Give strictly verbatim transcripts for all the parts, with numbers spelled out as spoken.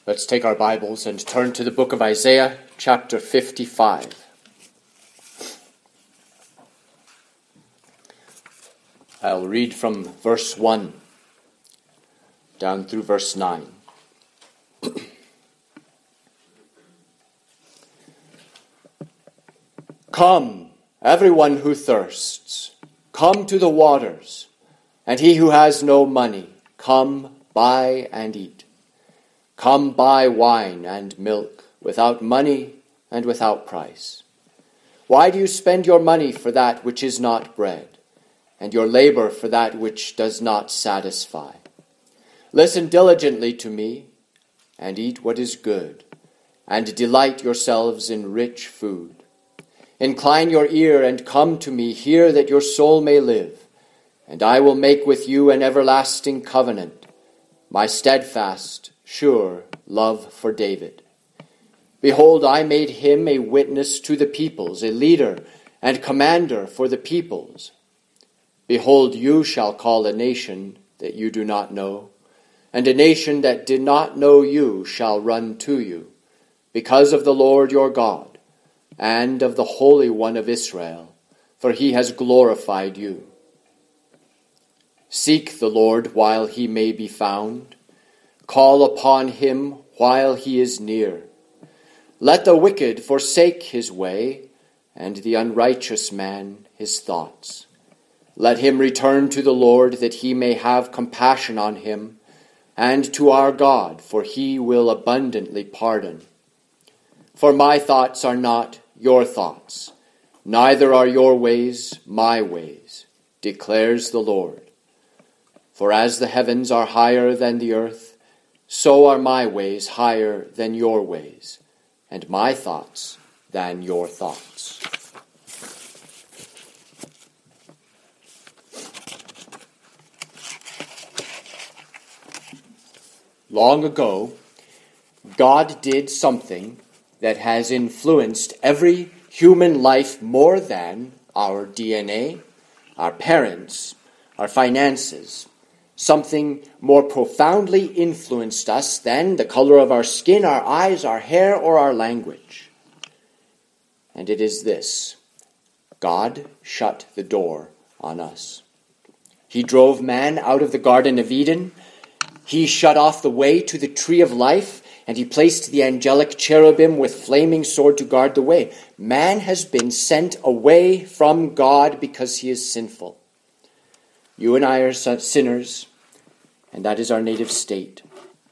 Let's take our Bibles and turn to the book of Isaiah, chapter fifty-five. I'll read from verse one down through verse nine. Come, everyone who thirsts, come to the waters, and he who has no money, come buy and eat. Come buy wine and milk without money and without price. Why do you spend your money for that which is not bread, and your labor for that which does not satisfy? Listen diligently to me, and eat what is good, and delight yourselves in rich food. Incline your ear and come to me, hear that your soul may live, and I will make with you an everlasting covenant, my steadfast, sure love for David. Behold, I made him a witness to the peoples, a leader and commander for the peoples. Behold, you shall call a nation that you do not know, and a nation that did not know you shall run to you, because of the Lord your God, and of the Holy One of Israel, for he has glorified you. Seek the Lord while he may be found. Call upon him while he is near. Let the wicked forsake his way, and the unrighteous man his thoughts. Let him return to the Lord, that he may have compassion on him, and to our God, for he will abundantly pardon. For my thoughts are not your thoughts, neither are your ways my ways, declares the Lord. For as the heavens are higher than the earth, so are my ways higher than your ways, and my thoughts than your thoughts. Long ago, God did something that has influenced every human life more than our D N A, our parents, our finances. Something more profoundly influenced us than the color of our skin, our eyes, our hair, or our language. And it is this: God shut the door on us. He drove man out of the Garden of Eden. He shut off the way to the tree of life, and he placed the angelic cherubim with flaming sword to guard the way. Man has been sent away from God because he is sinful. You and I are sinners, and that is our native state.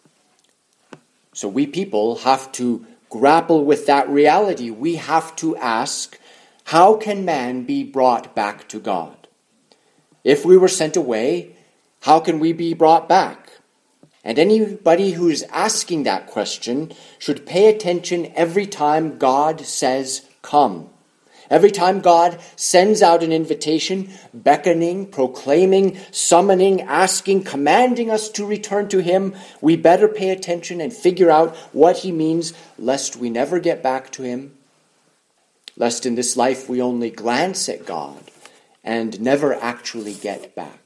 So we people have to grapple with that reality. We have to ask, how can man be brought back to God? If we were sent away, how can we be brought back? And anybody who is asking that question should pay attention every time God says, come. Every time God sends out an invitation, beckoning, proclaiming, summoning, asking, commanding us to return to him, we better pay attention and figure out what he means, lest we never get back to him, lest in this life we only glance at God and never actually get back.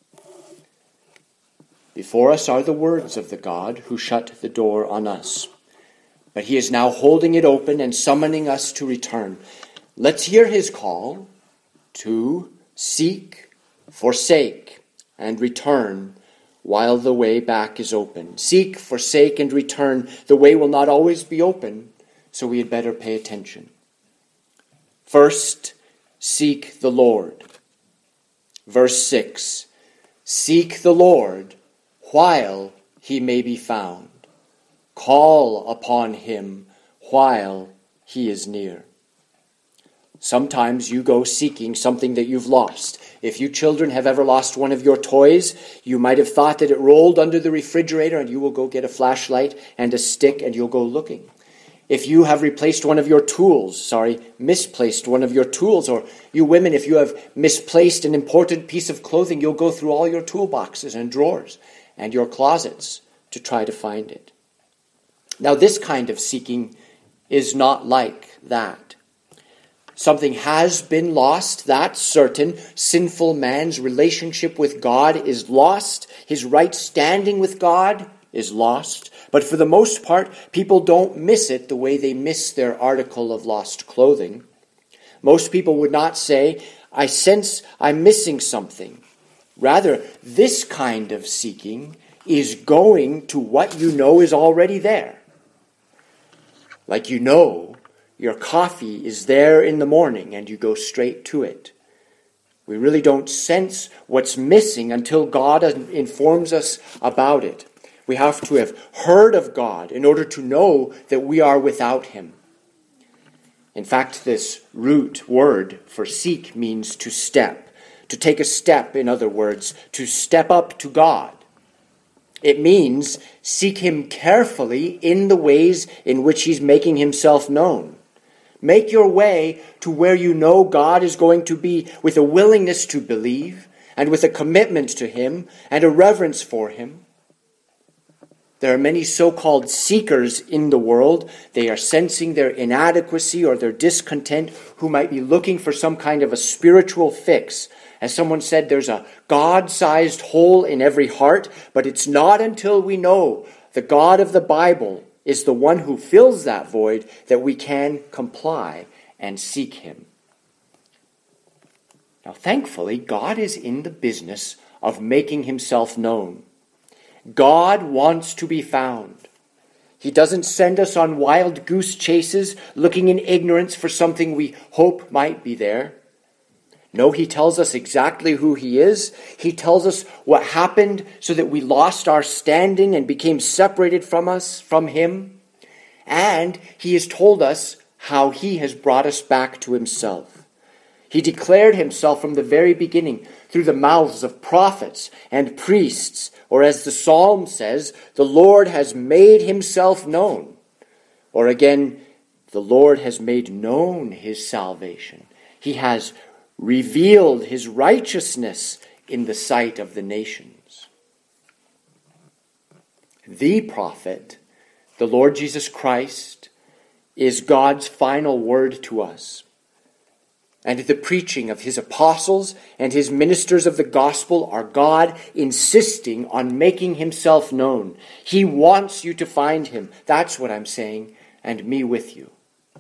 Before us are the words of the God who shut the door on us, but he is now holding it open and summoning us to return. Let's hear his call to seek, forsake, and return while the way back is open. Seek, forsake, and return. The way will not always be open, so we had better pay attention. First, seek the Lord. Verse six, seek the Lord while he may be found. Call upon him while he is near. Sometimes you go seeking something that you've lost. If you children have ever lost one of your toys, you might have thought that it rolled under the refrigerator, and you will go get a flashlight and a stick and you'll go looking. If you have replaced one of your tools, sorry, misplaced one of your tools, or you women, if you have misplaced an important piece of clothing, you'll go through all your toolboxes and drawers and your closets to try to find it. Now, this kind of seeking is not like that. Something has been lost, that's certain. Sinful man's relationship with God is lost. His right standing with God is lost, but for the most part, people don't miss it the way they miss their article of lost clothing. Most people would not say, I sense I'm missing something. Rather, this kind of seeking is going to what you know is already there. Like you know your coffee is there in the morning and you go straight to it. We really don't sense what's missing until God informs us about it. We have to have heard of God in order to know that we are without him. In fact, this root word for seek means to step. To take a step, in other words, to step up to God. It means seek him carefully in the ways in which he's making himself known. Make your way to where you know God is going to be with a willingness to believe and with a commitment to him and a reverence for him. There are many so-called seekers in the world. They are sensing their inadequacy or their discontent, who might be looking for some kind of a spiritual fix. As someone said, there's a God-sized hole in every heart, but it's not until we know the God of the Bible is the one who fills that void that we can comply and seek him. Now, thankfully, God is in the business of making himself known. God wants to be found. He doesn't send us on wild goose chases looking in ignorance for something we hope might be there. No, he tells us exactly who he is. He tells us what happened so that we lost our standing and became separated from us, from him. And he has told us how he has brought us back to himself. He declared himself from the very beginning through the mouths of prophets and priests, or as the psalm says, the Lord has made himself known. Or again, the Lord has made known his salvation. He has revealed his righteousness in the sight of the nations. The prophet, the Lord Jesus Christ, is God's final word to us. And the preaching of his apostles and his ministers of the gospel are God insisting on making himself known. He wants you to find him. That's what I'm saying, and me with you.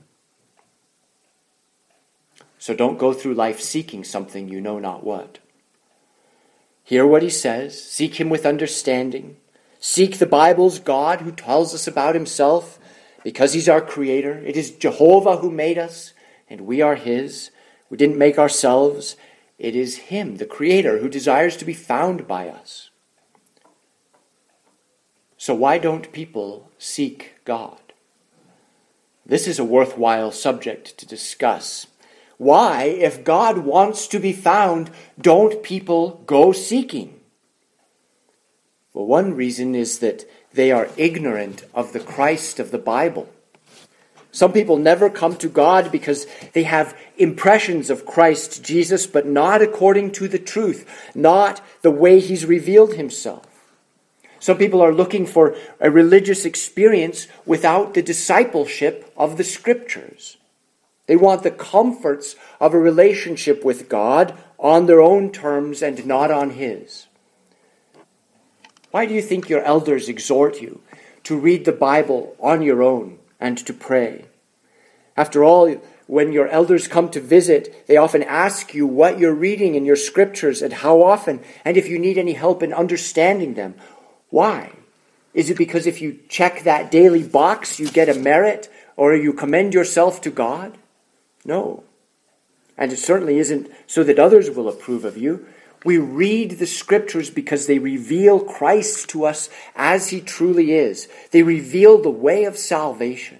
So don't go through life seeking something you know not what. Hear what he says. Seek him with understanding. Seek the Bible's God who tells us about himself because he's our creator. It is Jehovah who made us, and we are his. We didn't make ourselves. It is him, the creator, who desires to be found by us. So why don't people seek God? This is a worthwhile subject to discuss. Why, if God wants to be found, don't people go seeking? Well, one reason is that they are ignorant of the Christ of the Bible. Some people never come to God because they have impressions of Christ Jesus, but not according to the truth, not the way he's revealed himself. Some people are looking for a religious experience without the discipleship of the Scriptures. They want the comforts of a relationship with God on their own terms and not on his. Why do you think your elders exhort you to read the Bible on your own and to pray? After all, when your elders come to visit, they often ask you what you're reading in your scriptures and how often, and if you need any help in understanding them. Why? Is it because if you check that daily box, you get a merit, or you commend yourself to God? No. And it certainly isn't so that others will approve of you. We read the scriptures because they reveal Christ to us as he truly is. They reveal the way of salvation.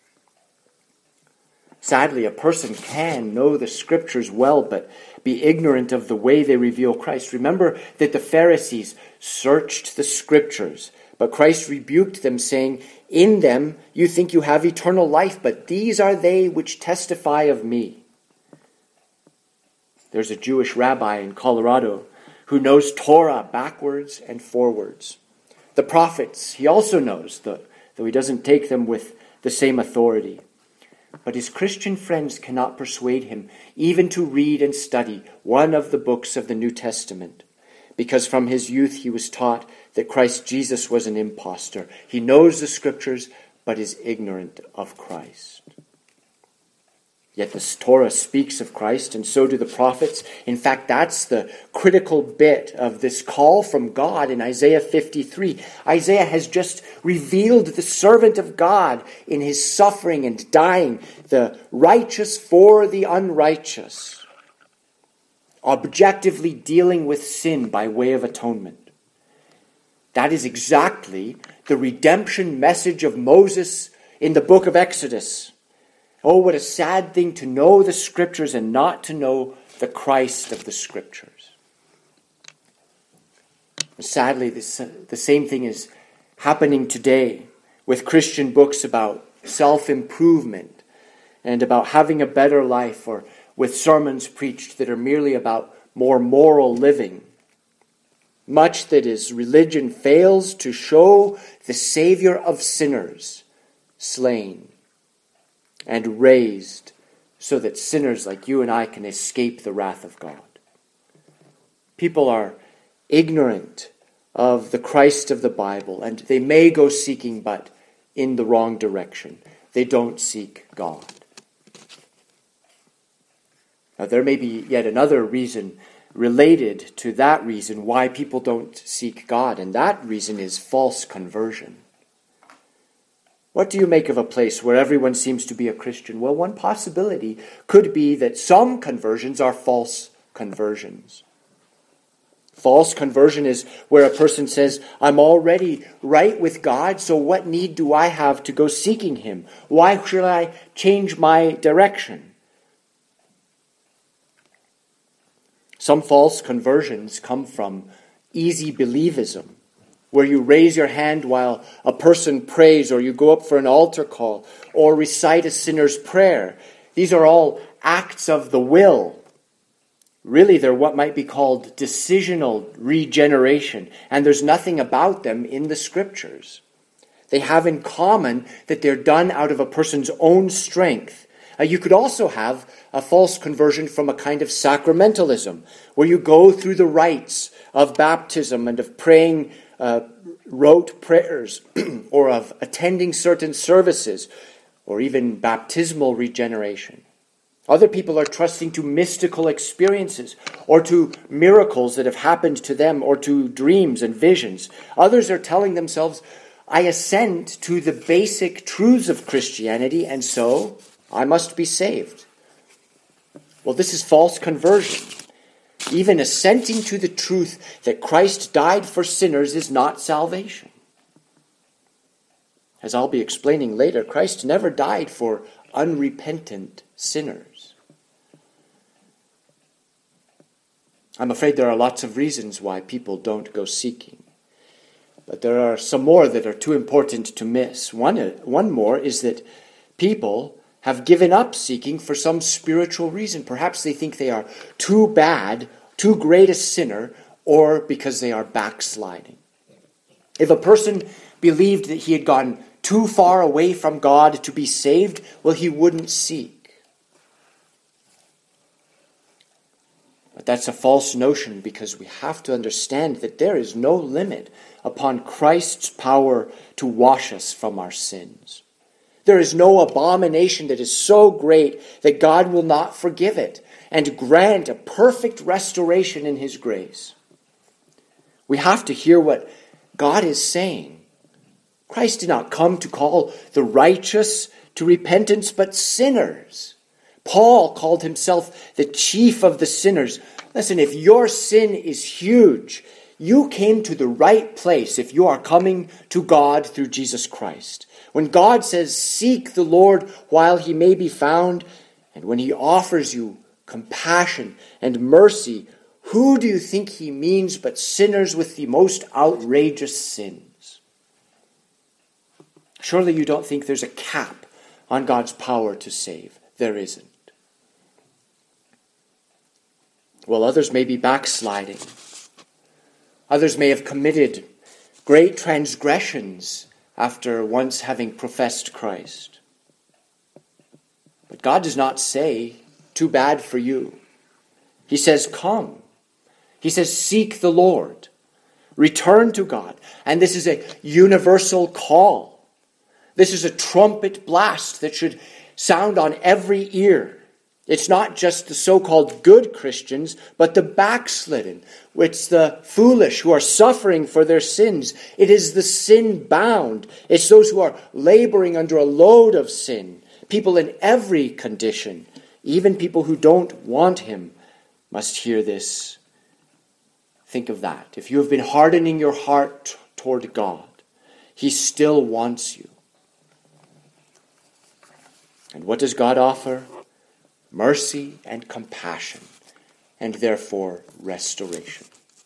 Sadly, a person can know the scriptures well, but be ignorant of the way they reveal Christ. Remember that the Pharisees searched the scriptures, but Christ rebuked them, saying, in them you think you have eternal life, but these are they which testify of me. There's a Jewish rabbi in Colorado who knows Torah backwards and forwards. The prophets he also knows, though he doesn't take them with the same authority. But his Christian friends cannot persuade him even to read and study one of the books of the New Testament, because from his youth he was taught that Christ Jesus was an impostor. He knows the Scriptures, but is ignorant of Christ. Yet the Torah speaks of Christ, and so do the prophets. In fact, that's the critical bit of this call from God in Isaiah fifty-three. Isaiah has just revealed the servant of God in his suffering and dying, the righteous for the unrighteous, objectively dealing with sin by way of atonement. That is exactly the redemption message of Moses in the book of Exodus. Oh, what a sad thing to know the Scriptures and not to know the Christ of the Scriptures. Sadly, this, the same thing is happening today with Christian books about self-improvement and about having a better life, or with sermons preached that are merely about more moral living. Much that is religion fails to show the Savior of sinners slain and raised so that sinners like you and I can escape the wrath of God. People are ignorant of the Christ of the Bible, and they may go seeking, but in the wrong direction. They don't seek God. Now, there may be yet another reason related to that reason why people don't seek God, and that reason is false conversion. What do you make of a place where everyone seems to be a Christian? Well, one possibility could be that some conversions are false conversions. False conversion is where a person says, I'm already right with God, so what need do I have to go seeking Him? Why should I change my direction? Some false conversions come from easy believism, where you raise your hand while a person prays, or you go up for an altar call, or recite a sinner's prayer. These are all acts of the will. Really, they're what might be called decisional regeneration, and there's nothing about them in the Scriptures. They have in common that they're done out of a person's own strength. Uh, you could also have a false conversion from a kind of sacramentalism, where you go through the rites of baptism and of praying uh, rote prayers, or of attending certain services, or even baptismal regeneration. Other people are trusting to mystical experiences, or to miracles that have happened to them, or to dreams and visions. Others are telling themselves, I assent to the basic truths of Christianity, and so I must be saved. Well, this is false conversion. Even assenting to the truth that Christ died for sinners is not salvation. As I'll be explaining later, Christ never died for unrepentant sinners. I'm afraid there are lots of reasons why people don't go seeking. But there are some more that are too important to miss. One, one more is that people have given up seeking for some spiritual reason. Perhaps they think they are too bad, too great a sinner, or because they are backsliding. If a person believed that he had gone too far away from God to be saved, well, he wouldn't seek. But that's a false notion, because we have to understand that there is no limit upon Christ's power to wash us from our sins. There is no abomination that is so great that God will not forgive it and grant a perfect restoration in His grace. We have to hear what God is saying. Christ did not come to call the righteous to repentance, but sinners. Paul called himself the chief of the sinners. Listen, if your sin is huge, you came to the right place if you are coming to God through Jesus Christ. When God says, seek the Lord while He may be found, and when He offers you compassion and mercy, who do you think He means but sinners with the most outrageous sins? Surely you don't think there's a cap on God's power to save. There isn't. Well, others may be backsliding. Others may have committed great transgressions after once having professed Christ. But God does not say, too bad for you. He says, come. He says, seek the Lord. Return to God. And this is a universal call. This is a trumpet blast that should sound on every ear. It's not just the so-called good Christians, but the backslidden. It's the foolish who are suffering for their sins. It is the sin-bound. It's those who are laboring under a load of sin. People in every condition, even people who don't want him, must hear this. Think of that. If you have been hardening your heart toward God, he still wants you. And what does God offer? Mercy and compassion, and therefore restoration.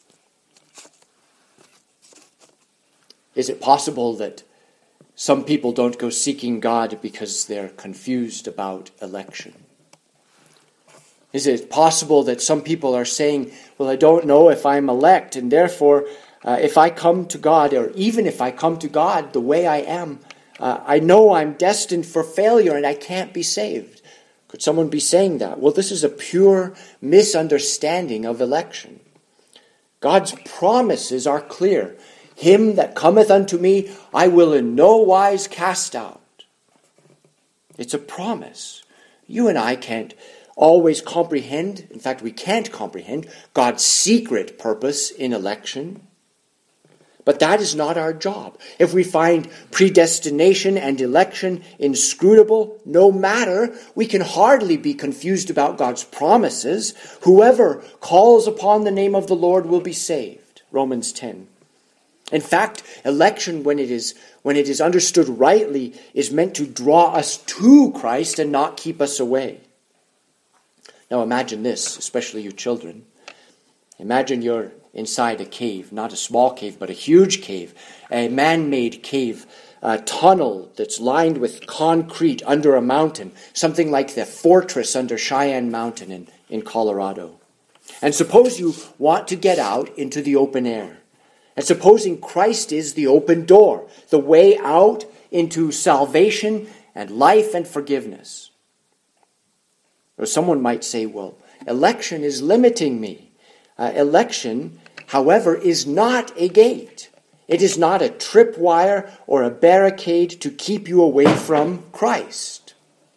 Is it possible that some people don't go seeking God because they're confused about election? Is it possible that some people are saying, well, I don't know if I'm elect, and therefore uh, if I come to God, or even if I come to God the way I am, uh, I know I'm destined for failure and I can't be saved. Could someone be saying that? Well, this is a pure misunderstanding of election. God's promises are clear. Him that cometh unto me, I will in no wise cast out. It's a promise. You and I can't always comprehend, in fact, we can't comprehend God's secret purpose in election. But that is not our job. If we find predestination and election inscrutable, no matter, we can hardly be confused about God's promises. Whoever calls upon the name of the Lord will be saved. Romans ten. In fact, election, when it is when it is understood rightly, is meant to draw us to Christ and not keep us away. Now imagine this, especially you children. Imagine you're inside a cave, not a small cave, but a huge cave, a man-made cave, a tunnel that's lined with concrete under a mountain, something like the fortress under Cheyenne Mountain in, in Colorado. And suppose you want to get out into the open air. And supposing Christ is the open door, the way out into salvation and life and forgiveness. Or someone might say, well, election is limiting me. Uh, election, however, is not a gate. It is not a tripwire or a barricade to keep you away from Christ.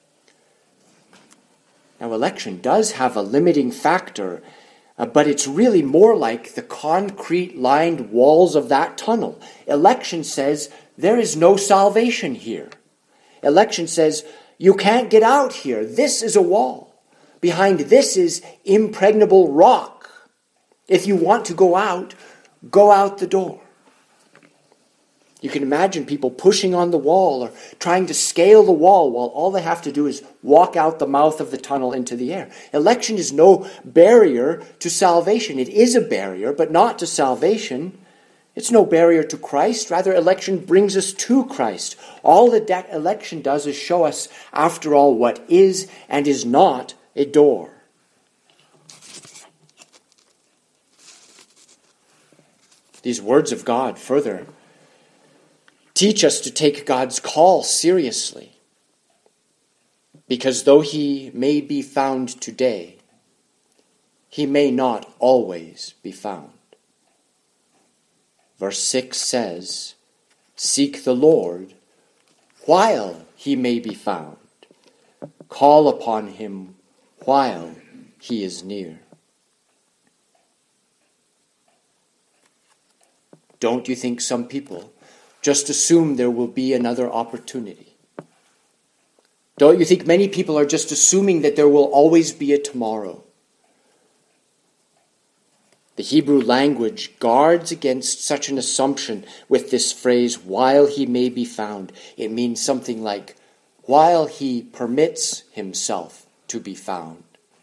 Now, election does have a limiting factor, uh, but it's really more like the concrete-lined walls of that tunnel. Election says there is no salvation here. Election says you can't get out here. This is a wall. Behind this is impregnable rock. If you want to go out, go out the door. You can imagine people pushing on the wall or trying to scale the wall while all they have to do is walk out the mouth of the tunnel into the air. Election is no barrier to salvation. It is a barrier, but not to salvation. It's no barrier to Christ. Rather, election brings us to Christ. All that that election does is show us, after all, what is and is not a door. These words of God further teach us to take God's call seriously. Because though he may be found today, he may not always be found. Verse six says, seek the Lord while he may be found. Call upon him while he is near. Don't you think some people just assume there will be another opportunity? Don't you think many people are just assuming that there will always be a tomorrow? The Hebrew language guards against such an assumption with this phrase, while he may be found. It means something like, while he permits himself to be found.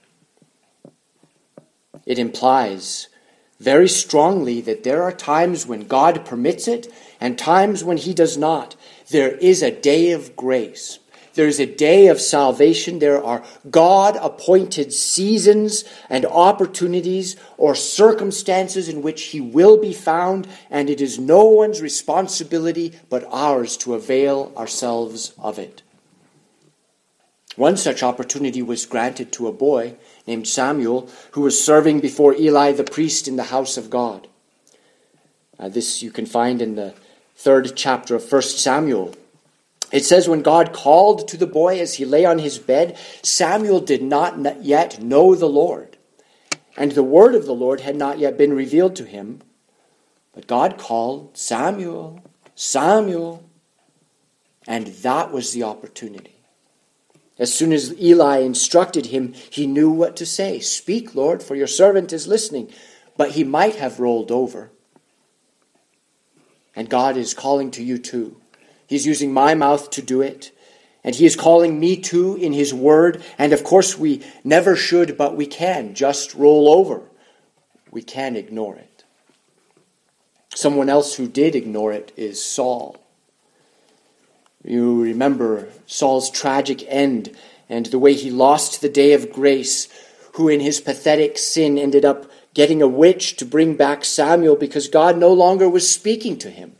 It implies very strongly that there are times when God permits it and times when he does not. There is a day of grace. There is a day of salvation. There are God-appointed seasons and opportunities or circumstances in which he will be found, and it is no one's responsibility but ours to avail ourselves of it. One such opportunity was granted to a boy named Samuel who was serving before Eli the priest in the house of God. Uh, this you can find in the third chapter of First Samuel. It says, when God called to the boy as he lay on his bed, Samuel did not yet know the Lord, and the word of the Lord had not yet been revealed to him. But God called, Samuel, Samuel, and that was the opportunity. As soon as Eli instructed him, he knew what to say. Speak, Lord, for your servant is listening. But he might have rolled over. And God is calling to you too. He's using my mouth to do it. And he is calling me too in his word. And of course we never should, but we can just roll over. We can ignore it. Someone else who did ignore it is Saul. You remember Saul's tragic end and the way he lost the day of grace, who in his pathetic sin ended up getting a witch to bring back Samuel because God no longer was speaking to him.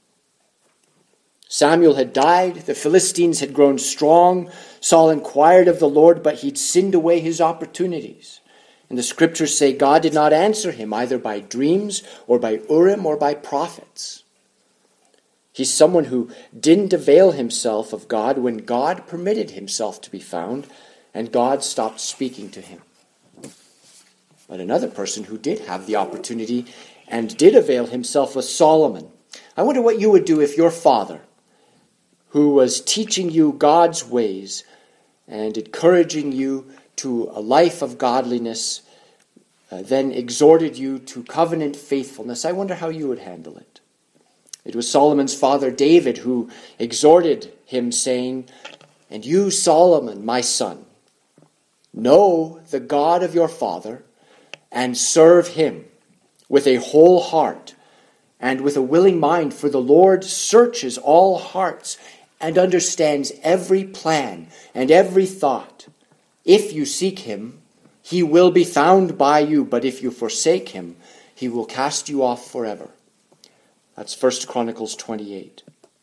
Samuel had died, the Philistines had grown strong. Saul inquired of the Lord, but he'd sinned away his opportunities. And the scriptures say God did not answer him either by dreams or by Urim or by prophets. He's someone who didn't avail himself of God when God permitted himself to be found and God stopped speaking to him. But another person who did have the opportunity and did avail himself was Solomon. I wonder what you would do if your father, who was teaching you God's ways and encouraging you to a life of godliness, uh, then exhorted you to covenant faithfulness. I wonder how you would handle it. It was Solomon's father David who exhorted him, saying, "And you, Solomon, my son, know the God of your father and serve him with a whole heart and with a willing mind, for the Lord searches all hearts and understands every plan and every thought. If you seek him, he will be found by you, but if you forsake him, he will cast you off forever." That's First Chronicles twenty-eight.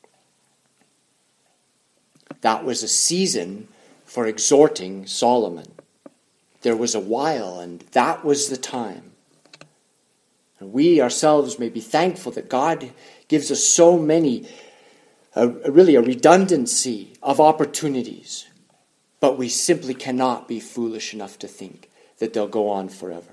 That was a season for exhorting Solomon. There was a while, and that was the time. And we ourselves may be thankful that God gives us so many, a, really a redundancy of opportunities. But we simply cannot be foolish enough to think that they'll go on forever.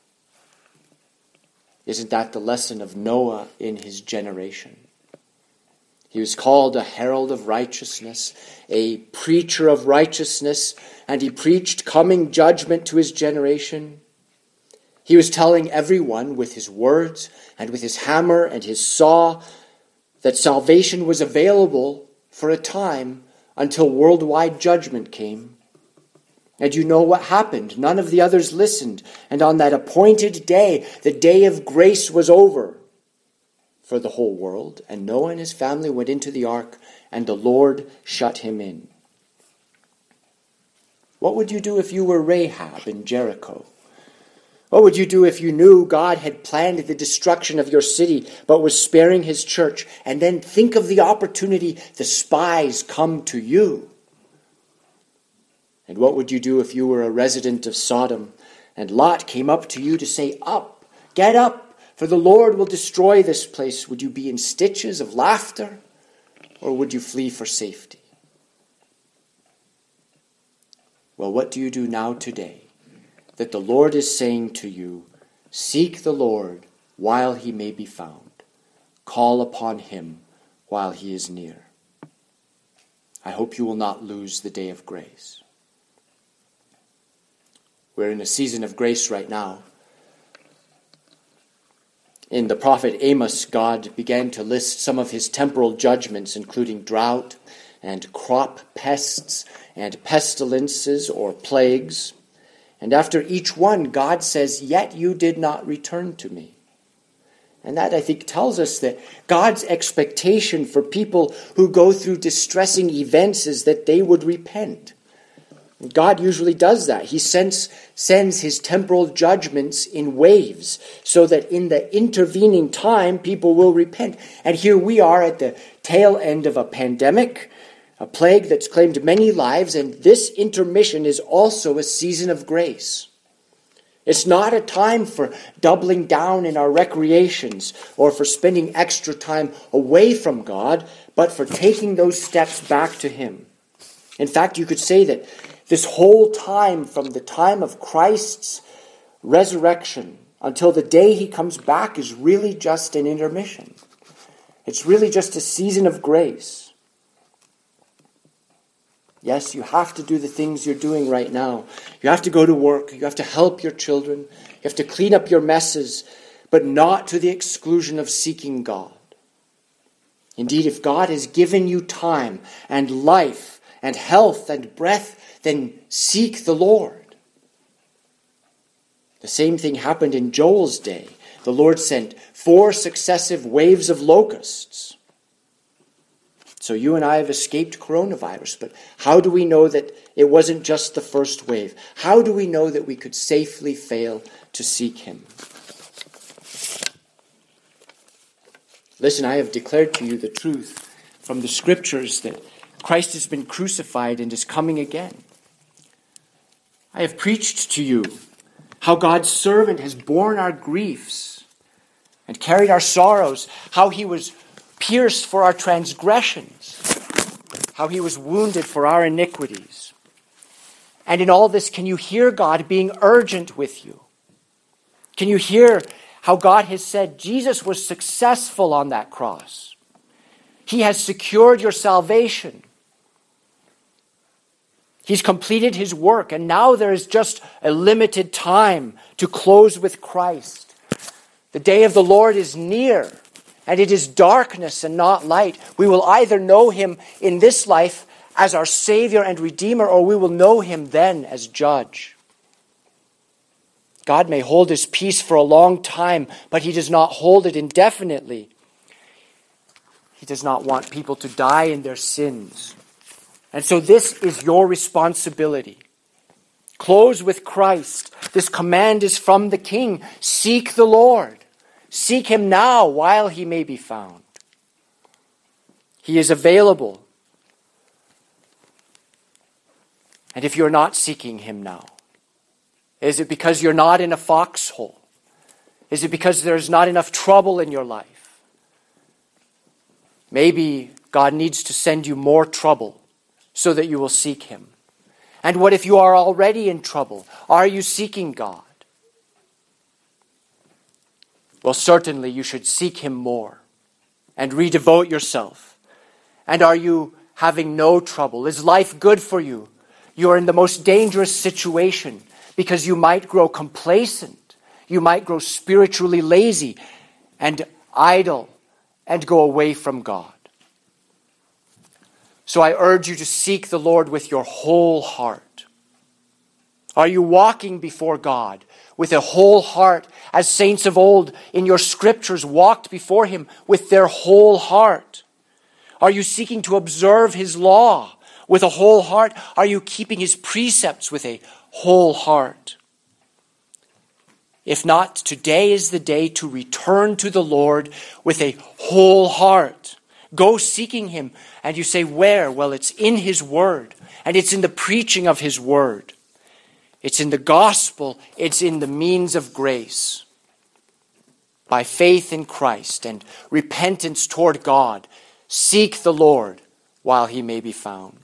Isn't that the lesson of Noah in his generation? He was called a herald of righteousness, a preacher of righteousness, and he preached coming judgment to his generation. He was telling everyone with his words and with his hammer and his saw that salvation was available for a time until worldwide judgment came. And you know what happened. None of the others listened. And on that appointed day, the day of grace was over for the whole world. And Noah and his family went into the ark, and the Lord shut him in. What would you do if you were Rahab in Jericho? What would you do if you knew God had planned the destruction of your city, but was sparing his church? And then think of the opportunity the spies come to you. And what would you do if you were a resident of Sodom and Lot came up to you to say, "Up, get up, for the Lord will destroy this place"? Would you be in stitches of laughter, or would you flee for safety? Well, what do you do now today that the Lord is saying to you, seek the Lord while he may be found. Call upon him while he is near. I hope you will not lose the day of grace. We're in a season of grace right now. In the prophet Amos, God began to list some of his temporal judgments, including drought and crop pests and pestilences or plagues. And after each one, God says, "Yet you did not return to me." And that, I think, tells us that God's expectation for people who go through distressing events is that they would repent. God usually does that. He sends, sends his temporal judgments in waves so that in the intervening time, people will repent. And here we are at the tail end of a pandemic. a plague that's claimed many lives, and this intermission is also a season of grace. It's not a time for doubling down in our recreations or for spending extra time away from God, but for taking those steps back to Him. In fact, you could say that this whole time from the time of Christ's resurrection until the day He comes back is really just an intermission. It's really just a season of grace. Yes, you have to do the things you're doing right now. You have to go to work. You have to help your children. You have to clean up your messes, but not to the exclusion of seeking God. Indeed, if God has given you time and life and health and breath, then seek the Lord. The same thing happened in Joel's day. The Lord sent four successive waves of locusts. So you and I have escaped coronavirus, but how do we know that it wasn't just the first wave? How do we know that we could safely fail to seek Him? Listen, I have declared to you the truth from the Scriptures that Christ has been crucified and is coming again. I have preached to you how God's servant has borne our griefs and carried our sorrows, how He was pierced for our transgressions, how He was wounded for our iniquities. And in all this, can you hear God being urgent with you? Can you hear how God has said Jesus was successful on that cross? He has secured your salvation. He's completed His work, and now there is just a limited time to close with Christ. The day of the Lord is near. And it is darkness and not light. We will either know Him in this life as our Savior and Redeemer, or we will know Him then as Judge. God may hold His peace for a long time, but He does not hold it indefinitely. He does not want people to die in their sins. And so this is your responsibility. Close with Christ. This command is from the King. Seek the Lord. Seek Him now while He may be found. He is available. And if you're not seeking Him now, is it because you're not in a foxhole? Is it because there's not enough trouble in your life? Maybe God needs to send you more trouble so that you will seek Him. And what if you are already in trouble? Are you seeking God? Well, certainly you should seek Him more and redevote yourself. And are you having no trouble? Is life good for you? You are in the most dangerous situation because you might grow complacent. You might grow spiritually lazy and idle and go away from God. So I urge you to seek the Lord with your whole heart. Are you walking before God with a whole heart, as saints of old in your Scriptures walked before Him with their whole heart? Are you seeking to observe His law with a whole heart? Are you keeping His precepts with a whole heart? If not, today is the day to return to the Lord with a whole heart. Go seeking Him. And you say, where? Well, it's in His Word. And it's in the preaching of His Word. It's in the gospel. It's in the means of grace. By faith in Christ and repentance toward God, seek the Lord while He may be found.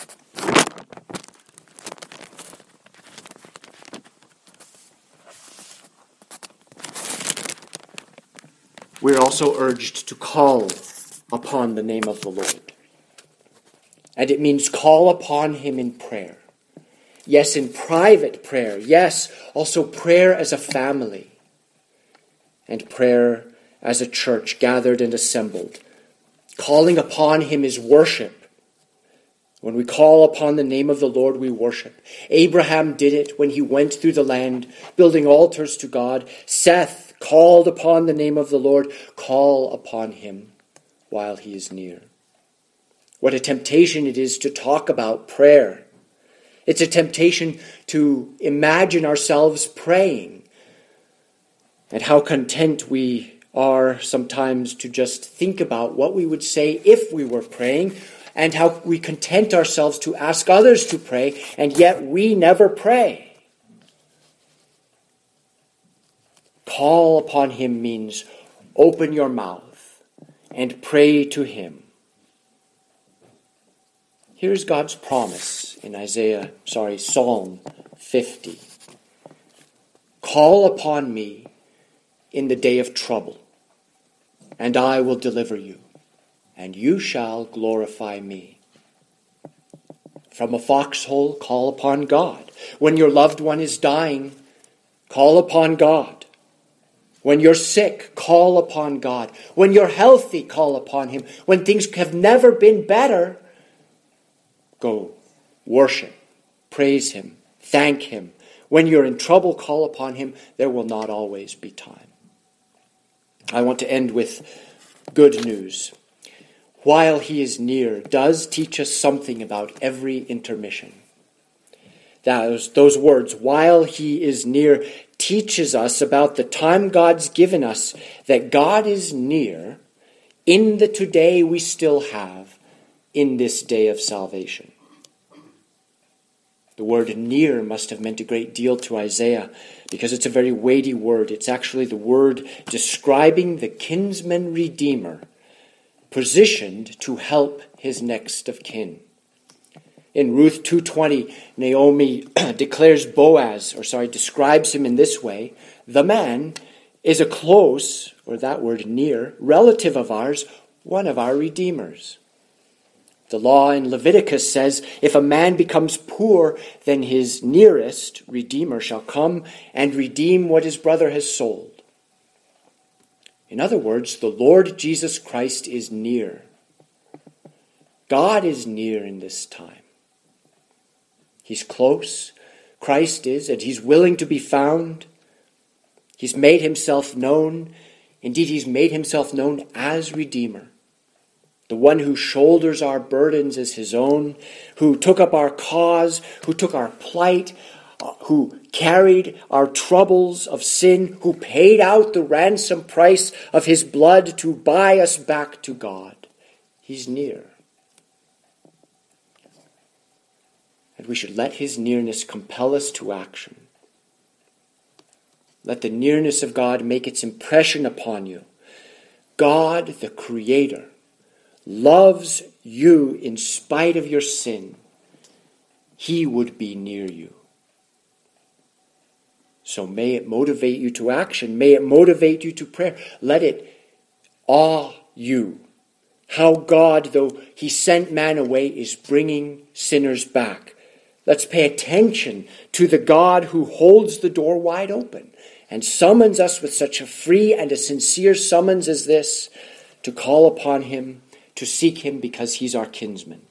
We're also urged to call upon the name of the Lord. And it means call upon Him in prayer. Yes, in private prayer. Yes, also prayer as a family. And prayer as a church gathered and assembled. Calling upon Him is worship. When we call upon the name of the Lord, we worship. Abraham did it when he went through the land, building altars to God. Seth called upon the name of the Lord. Call upon Him while He is near. What a temptation it is to talk about prayer. It's a temptation to imagine ourselves praying. And how content we are sometimes to just think about what we would say if we were praying, and how we content ourselves to ask others to pray, and yet we never pray. Call upon him means open your mouth and pray to him. Here's God's promise in Isaiah, sorry, Psalm fifty. Call upon me in the day of trouble, and I will deliver you, and you shall glorify me. From a foxhole, call upon God. When your loved one is dying, call upon God. When you're sick, call upon God. When you're healthy, call upon him. When things have never been better, go, worship, praise him, thank him. When you're in trouble, call upon him. There will not always be time. I want to end with good news. While he is near does teach us something about every intermission. Those, those words, while he is near, teaches us about the time God's given us, that God is near in the today we still have, in this day of salvation. The word near must have meant a great deal to Isaiah because it's a very weighty word. It's actually the word describing the kinsman redeemer positioned to help his next of kin. In Ruth two twenty, Naomi declares Boaz, or sorry, describes him in this way: the man is a close, or that word near, relative of ours, one of our redeemers. The law in Leviticus says, if a man becomes poor, then his nearest redeemer shall come and redeem what his brother has sold. In other words, the Lord Jesus Christ is near. God is near in this time. He's close, Christ is, and he's willing to be found. He's made himself known. Indeed, he's made himself known as Redeemer. The one who shoulders our burdens as his own, who took up our cause, who took our plight, who carried our troubles of sin, who paid out the ransom price of his blood to buy us back to God. He's near. And we should let his nearness compel us to action. Let the nearness of God make its impression upon you. God, the Creator, loves you in spite of your sin. He would be near you. So may it motivate you to action. May it motivate you to prayer. Let it awe you. How God, though he sent man away, is bringing sinners back. Let's pay attention to the God who holds the door wide open and summons us with such a free and a sincere summons as this, to call upon him, to seek him because he's our kinsman.